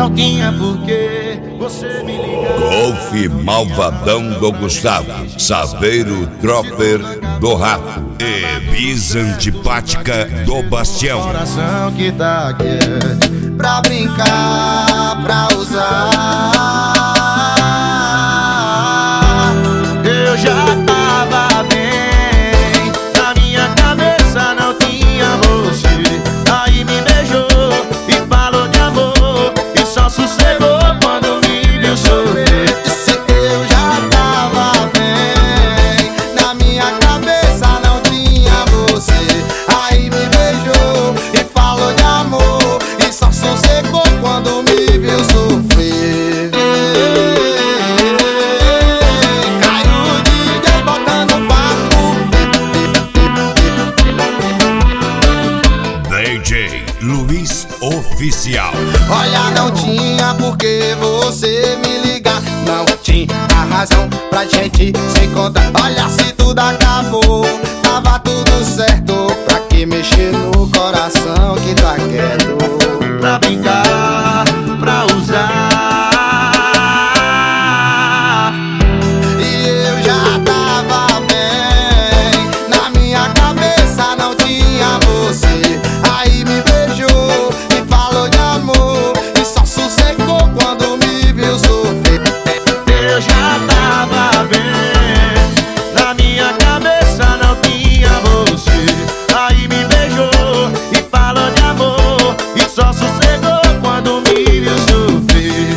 não tinha porquê você me ligar. Golfe Malvadão do Gustavo, Saveiro Tropper do Rato e Bisa Antipática do Bastião. Coração que tá aqui pra brincar, pra usar. Eu já tava bem, na minha cabeça não tinha você. Aí me beijou e falou de amor, e só sossegou quando me viu sofrer. Eu já tava bem, na minha cabeça não tinha você. Aí me beijou e falou de amor, e só sossegou quando me viu sofrer. Caiu o DJ botando papo. DJ Luiz Oficial. Olha, não tinha porque você me ligar, não tinha razão pra gente se encontrar. Olha, se tudo acabou, tava tudo certo. Pra que mexer no coração que tá quieto? Pra brincar, pra usar. E eu já tava bem, na minha cabeça não tinha você. Aí me beijou e falou de amor, e só sossegou quando me viu sofrer. Eu já tava bem, na minha cabeça não tinha você. Aí me beijou e falou de amor, e só sossegou quando me viu sofrer.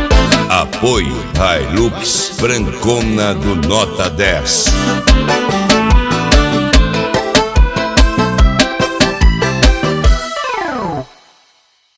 Apoio Hilux Francona do Nota 10.